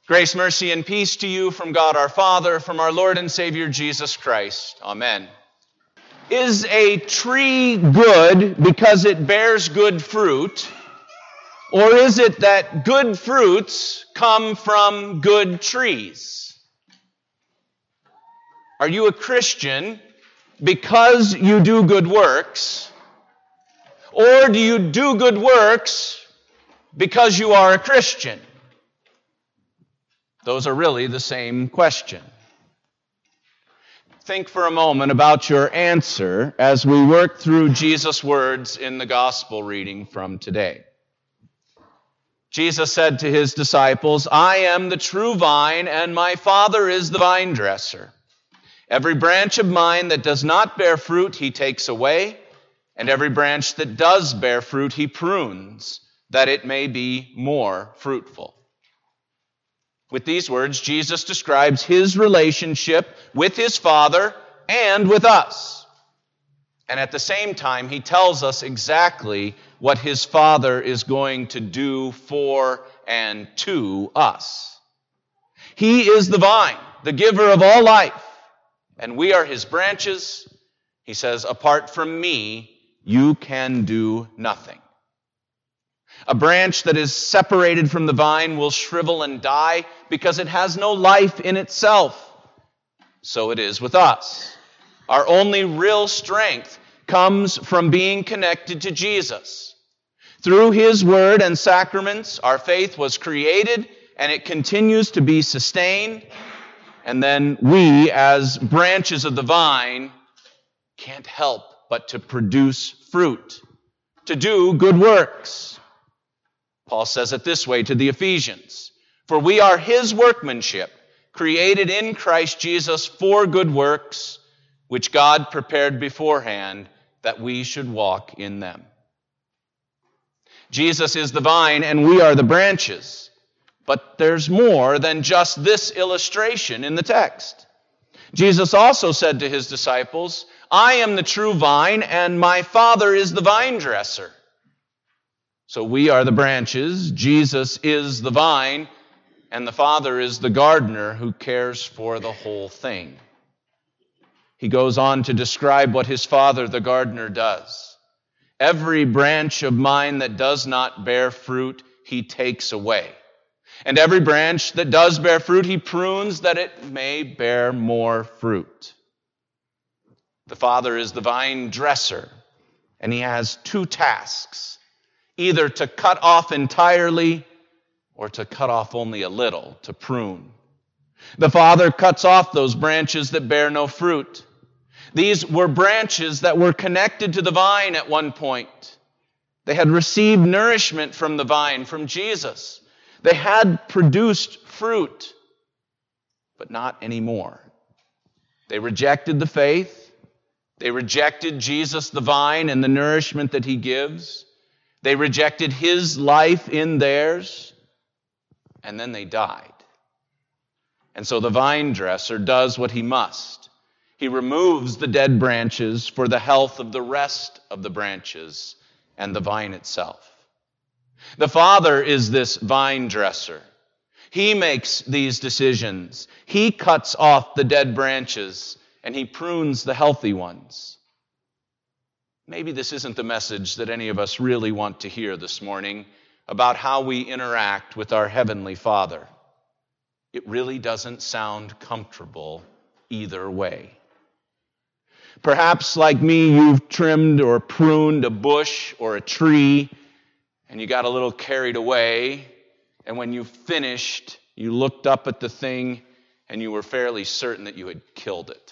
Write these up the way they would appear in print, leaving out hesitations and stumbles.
Grace, mercy, and peace to you from God our Father, from our Lord and Savior Jesus Christ. Amen. Is a tree good because it bears good fruit, or is it that good fruits come from good trees? Are you a Christian because you do good works, or do you do good works because you are a Christian? Those are really the same question. Think for a moment about your answer as we work through Jesus' words in the gospel reading from today. Jesus said to his disciples, "I am the true vine, and my Father is the vine dresser. Every branch of mine that does not bear fruit, he takes away, and every branch that does bear fruit, he prunes, that it may be more fruitful." With these words, Jesus describes his relationship with his Father and with us. And at the same time, he tells us exactly what his Father is going to do for and to us. He is the vine, the giver of all life, and we are his branches. He says, "Apart from me, you can do nothing." A branch that is separated from the vine will shrivel and die because it has no life in itself. So it is with us. Our only real strength comes from being connected to Jesus. Through his word and sacraments, our faith was created and it continues to be sustained. And then we, as branches of the vine, can't help but to produce fruit, to do good works. Paul says it this way to the Ephesians, "For we are his workmanship, created in Christ Jesus for good works, which God prepared beforehand that we should walk in them." Jesus is the vine and we are the branches. But there's more than just this illustration in the text. Jesus also said to his disciples, "I am the true vine and my Father is the vine dresser." So we are the branches, Jesus is the vine, and the Father is the gardener who cares for the whole thing. He goes on to describe what his Father, the gardener, does. "Every branch of mine that does not bear fruit, he takes away. And every branch that does bear fruit, he prunes that it may bear more fruit." The Father is the vine dresser, and he has two tasks: either to cut off entirely or to cut off only a little, to prune. The Father cuts off those branches that bear no fruit. These were branches that were connected to the vine at one point. They had received nourishment from the vine, from Jesus. They had produced fruit, but not anymore. They rejected the faith. They rejected Jesus, the vine, and the nourishment that he gives. They rejected his life in theirs, and then they died. And so the vine dresser does what he must. He removes the dead branches for the health of the rest of the branches and the vine itself. The Father is this vine dresser. He makes these decisions. He cuts off the dead branches, and he prunes the healthy ones. Maybe this isn't the message that any of us really want to hear this morning about how we interact with our Heavenly Father. It really doesn't sound comfortable either way. Perhaps, like me, you've trimmed or pruned a bush or a tree, and you got a little carried away, and when you finished, you looked up at the thing, and you were fairly certain that you had killed it.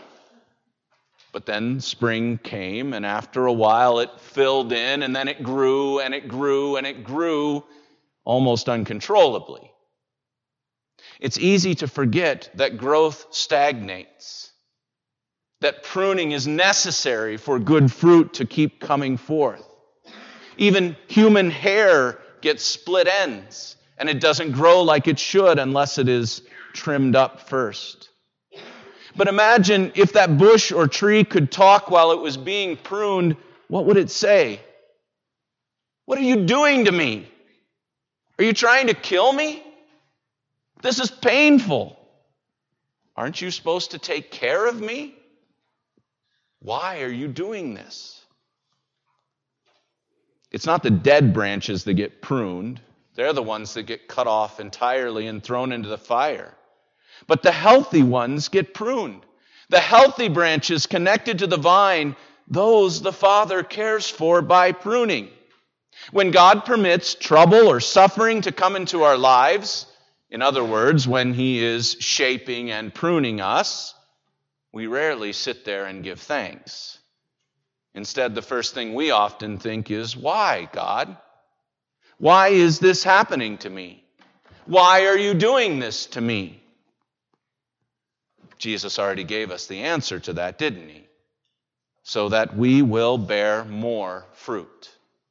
But then spring came, and after a while it filled in, and then it grew, and it grew, and it grew almost uncontrollably. It's easy to forget that growth stagnates, that pruning is necessary for good fruit to keep coming forth. Even human hair gets split ends, and it doesn't grow like it should unless it is trimmed up first. But imagine if that bush or tree could talk while it was being pruned, what would it say? "What are you doing to me? Are you trying to kill me? This is painful. Aren't you supposed to take care of me? Why are you doing this? It's not the dead branches that get pruned. They're the ones that get cut off entirely and thrown into the fire. But the healthy ones get pruned. The healthy branches connected to the vine, those the Father cares for by pruning. When God permits trouble or suffering to come into our lives, in other words, when He is shaping and pruning us, we rarely sit there and give thanks. Instead, the first thing we often think is, why, God? Why is this happening to me? Why are you doing this to me? Jesus already gave us the answer to that, didn't He? So that we will bear more fruit.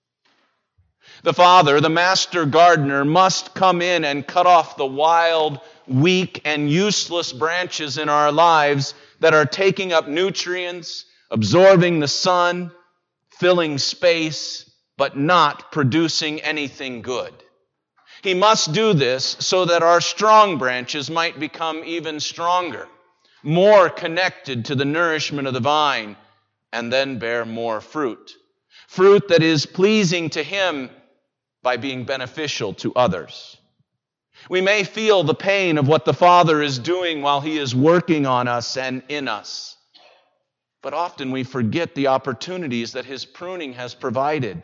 The Father, the master gardener, must come in and cut off the wild, weak, and useless branches in our lives that are taking up nutrients, absorbing the sun, filling space, but not producing anything good. He must do this so that our strong branches might become even stronger, more connected to the nourishment of the vine, and then bear more fruit. Fruit that is pleasing to Him by being beneficial to others. We may feel the pain of what the Father is doing while He is working on us and in us. But often we forget the opportunities that His pruning has provided.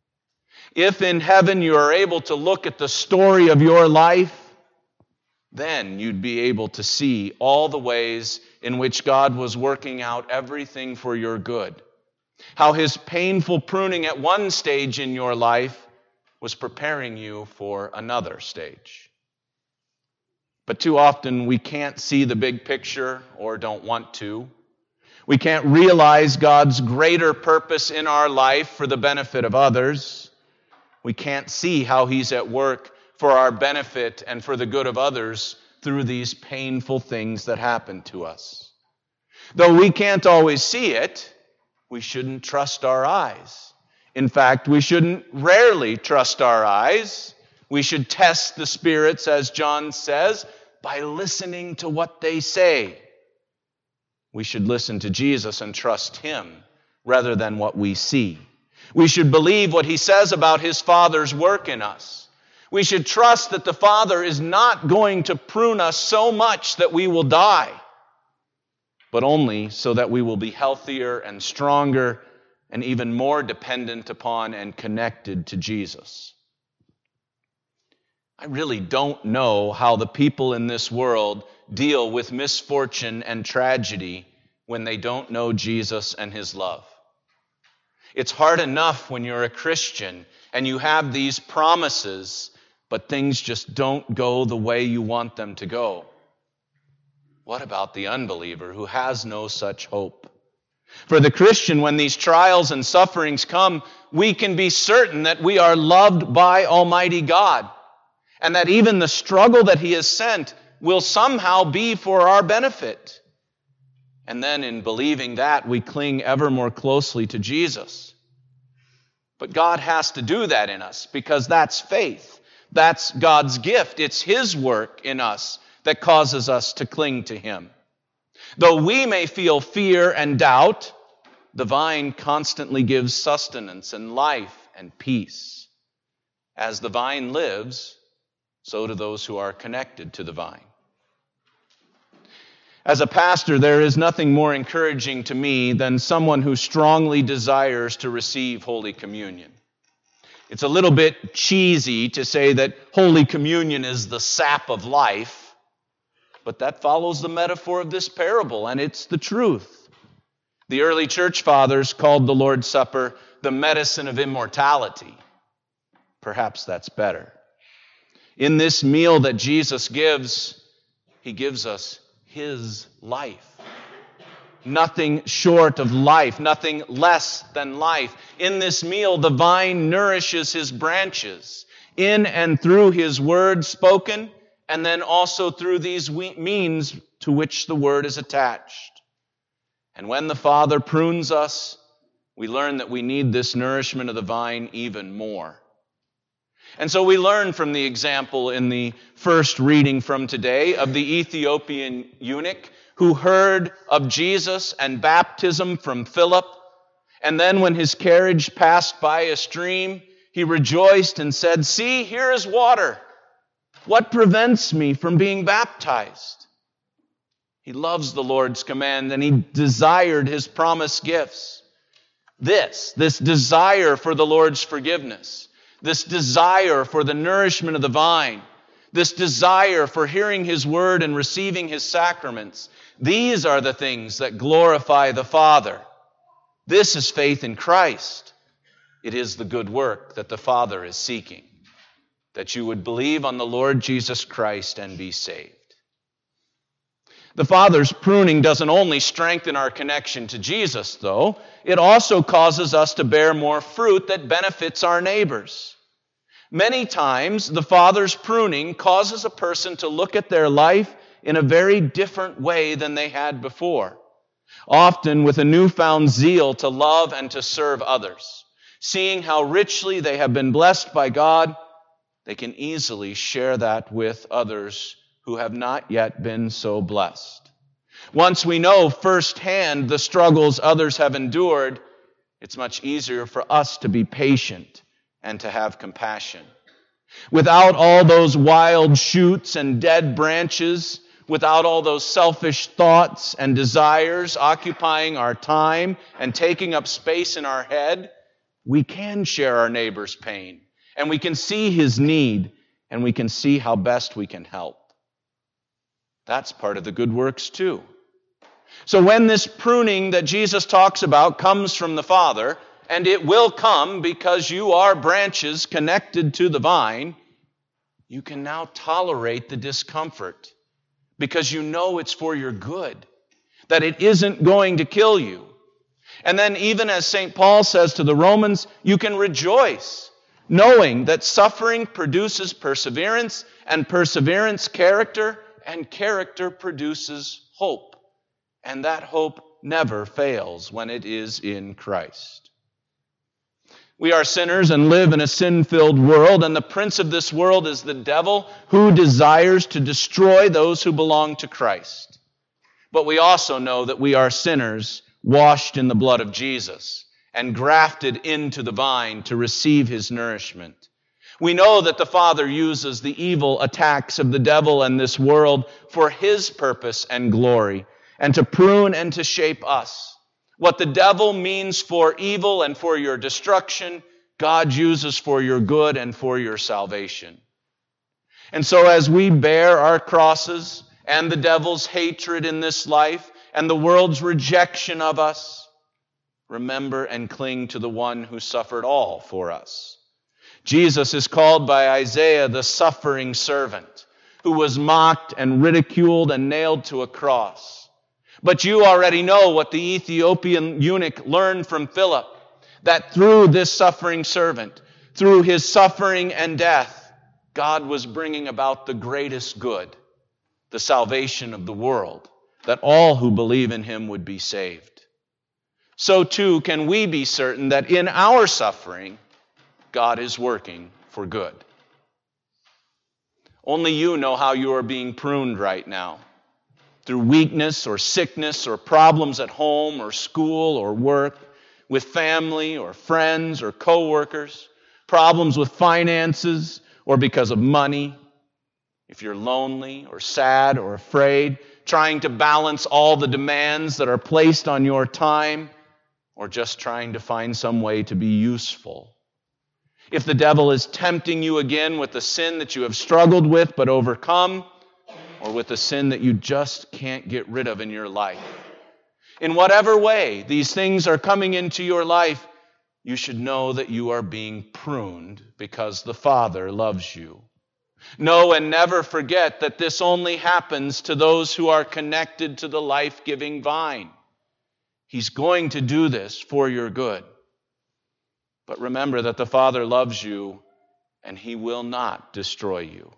If in heaven you are able to look at the story of your life, then you'd be able to see all the ways in which God was working out everything for your good. How His painful pruning at one stage in your life was preparing you for another stage. But too often we can't see the big picture or don't want to. We can't realize God's greater purpose in our life for the benefit of others. We can't see how He's at work for our benefit and for the good of others through these painful things that happen to us. Though we can't always see it, we shouldn't trust our eyes. In fact, we shouldn't rarely trust our eyes. We should test the spirits, as John says, by listening to what they say. We should listen to Jesus and trust Him rather than what we see. We should believe what He says about His Father's work in us. We should trust that the Father is not going to prune us so much that we will die, but only so that we will be healthier and stronger and even more dependent upon and connected to Jesus. I really don't know how the people in this world deal with misfortune and tragedy when they don't know Jesus and His love. It's hard enough when you're a Christian and you have these promises, but things just don't go the way you want them to go. What about the unbeliever who has no such hope? For the Christian, when these trials and sufferings come, we can be certain that we are loved by Almighty God, and that even the struggle that He has sent will somehow be for our benefit. And then in believing that, we cling ever more closely to Jesus. But God has to do that in us because that's faith. That's God's gift. It's His work in us that causes us to cling to Him. Though we may feel fear and doubt, the vine constantly gives sustenance and life and peace. As the vine lives, so do those who are connected to the vine. As a pastor, there is nothing more encouraging to me than someone who strongly desires to receive Holy Communion. It's a little bit cheesy to say that Holy Communion is the sap of life, but that follows the metaphor of this parable, and it's the truth. The early church fathers called the Lord's Supper the medicine of immortality. Perhaps that's better. In this meal that Jesus gives, He gives us His life. Nothing short of life, nothing less than life. In this meal, the vine nourishes His branches in and through His word spoken, and then also through these means to which the word is attached. And when the Father prunes us, we learn that we need this nourishment of the vine even more. And so we learn from the example in the first reading from today of the Ethiopian eunuch who heard of Jesus and baptism from Philip. And then when his carriage passed by a stream, he rejoiced and said, "See, here is water. What prevents me from being baptized?" He loves the Lord's command, and he desired his promised gifts. This desire for the Lord's forgiveness, this desire for the nourishment of the vine, this desire for hearing his word and receiving his sacraments, these are the things that glorify the Father. This is faith in Christ. It is the good work that the Father is seeking, that you would believe on the Lord Jesus Christ and be saved. The Father's pruning doesn't only strengthen our connection to Jesus, though. It also causes us to bear more fruit that benefits our neighbors. Many times, the Father's pruning causes a person to look at their life in a very different way than they had before, often with a newfound zeal to love and to serve others. Seeing how richly they have been blessed by God, they can easily share that with others who have not yet been so blessed. Once we know firsthand the struggles others have endured, it's much easier for us to be patient and to have compassion. Without all those wild shoots and dead branches, without all those selfish thoughts and desires occupying our time and taking up space in our head, we can share our neighbor's pain, and we can see his need, and we can see how best we can help. That's part of the good works too. So when this pruning that Jesus talks about comes from the Father, and it will come because you are branches connected to the vine, you can now tolerate the discomfort because you know it's for your good, that it isn't going to kill you. And then even as St. Paul says to the Romans, you can rejoice, knowing that suffering produces perseverance, and perseverance character, and character produces hope. And that hope never fails when it is in Christ. We are sinners and live in a sin-filled world, and the prince of this world is the devil, who desires to destroy those who belong to Christ. But we also know that we are sinners washed in the blood of Jesus and grafted into the vine to receive his nourishment. We know that the Father uses the evil attacks of the devil and this world for his purpose and glory, and to prune and to shape us. What the devil means for evil and for your destruction, God uses for your good and for your salvation. And so as we bear our crosses and the devil's hatred in this life and the world's rejection of us, remember and cling to the one who suffered all for us. Jesus is called by Isaiah the suffering servant, who was mocked and ridiculed and nailed to a cross. But you already know what the Ethiopian eunuch learned from Philip, that through this suffering servant, through his suffering and death, God was bringing about the greatest good, the salvation of the world, that all who believe in him would be saved. So too can we be certain that in our suffering, God is working for good. Only you know how you are being pruned right now. Through weakness or sickness or problems at home or school or work, with family or friends or co-workers, problems with finances or because of money. If you're lonely or sad or afraid, trying to balance all the demands that are placed on your time, or just trying to find some way to be useful. If the devil is tempting you again with the sin that you have struggled with but overcome, or with a sin that you just can't get rid of in your life. In whatever way these things are coming into your life, you should know that you are being pruned because the Father loves you. Know and never forget that this only happens to those who are connected to the life-giving vine. He's going to do this for your good. But remember that the Father loves you and he will not destroy you.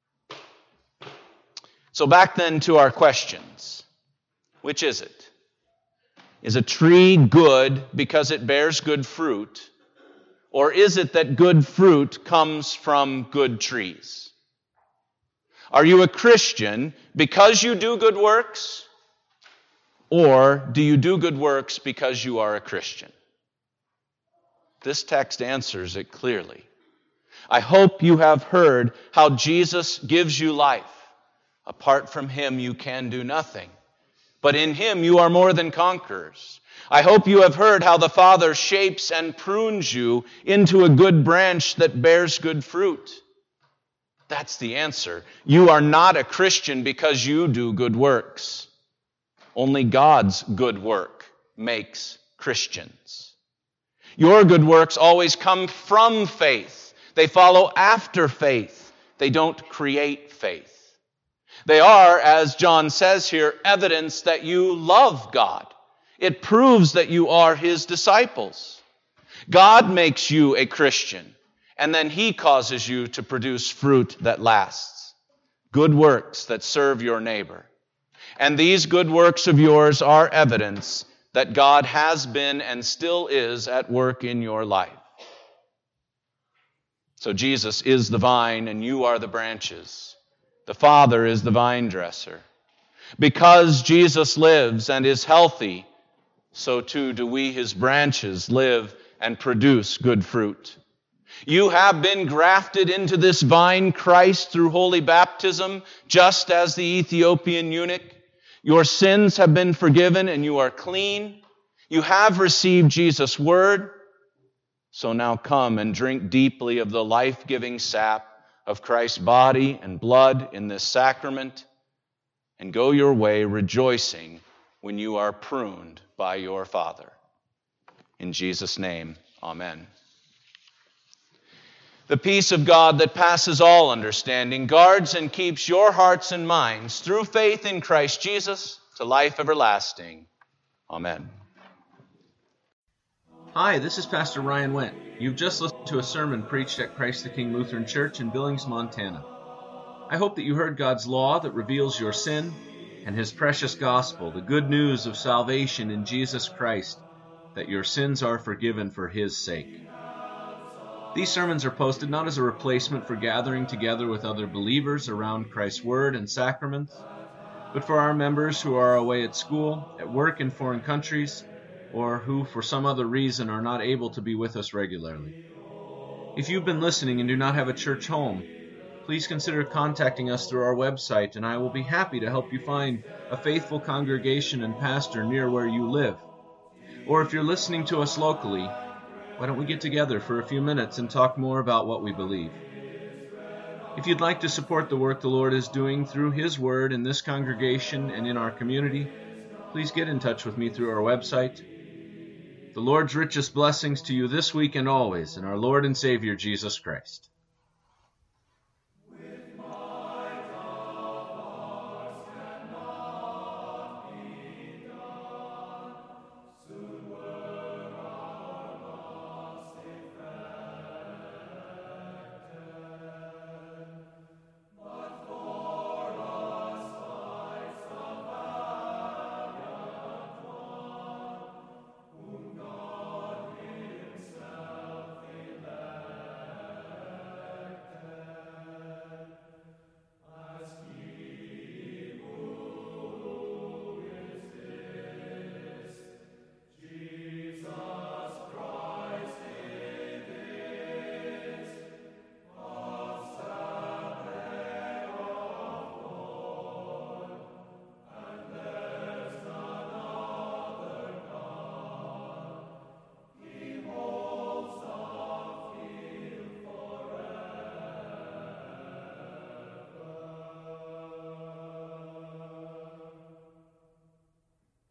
So back then to our questions. Which is it? Is a tree good because it bears good fruit? Or is it that good fruit comes from good trees? Are you a Christian because you do good works? Or do you do good works because you are a Christian? This text answers it clearly. I hope you have heard how Jesus gives you life. Apart from Him, you can do nothing. But in Him, you are more than conquerors. I hope you have heard how the Father shapes and prunes you into a good branch that bears good fruit. That's the answer. You are not a Christian because you do good works. Only God's good work makes Christians. Your good works always come from faith. They follow after faith. They don't create faith. They are, as John says here, evidence that you love God. It proves that you are His disciples. God makes you a Christian, and then He causes you to produce fruit that lasts. Good works that serve your neighbor. And these good works of yours are evidence that God has been and still is at work in your life. So Jesus is the vine and you are the branches. The Father is the vine dresser. Because Jesus lives and is healthy, so too do we, His branches, live and produce good fruit. You have been grafted into this vine, Christ, through holy baptism, just as the Ethiopian eunuch. Your sins have been forgiven and you are clean. You have received Jesus' word. So now come and drink deeply of the life-giving sap of Christ's body and blood in this sacrament, and go your way rejoicing when you are pruned by your Father. In Jesus' name, amen. The peace of God that passes all understanding guards and keeps your hearts and minds through faith in Christ Jesus to life everlasting. Amen. Hi, this is Pastor Ryan Wendt. You've just listened to a sermon preached at Christ the King Lutheran Church in Billings, Montana. I hope that you heard God's law that reveals your sin and His precious gospel, the good news of salvation in Jesus Christ, that your sins are forgiven for His sake. These sermons are posted not as a replacement for gathering together with other believers around Christ's Word and sacraments, but for our members who are away at school, at work in foreign countries, or who for some other reason are not able to be with us regularly. If you've been listening and do not have a church home, please consider contacting us through our website, and I will be happy to help you find a faithful congregation and pastor near where you live. Or if you're listening to us locally, why don't we get together for a few minutes and talk more about what we believe? If you'd like to support the work the Lord is doing through His Word in this congregation and in our community, please get in touch with me through our website. The Lord's richest blessings to you this week and always in our Lord and Savior Jesus Christ.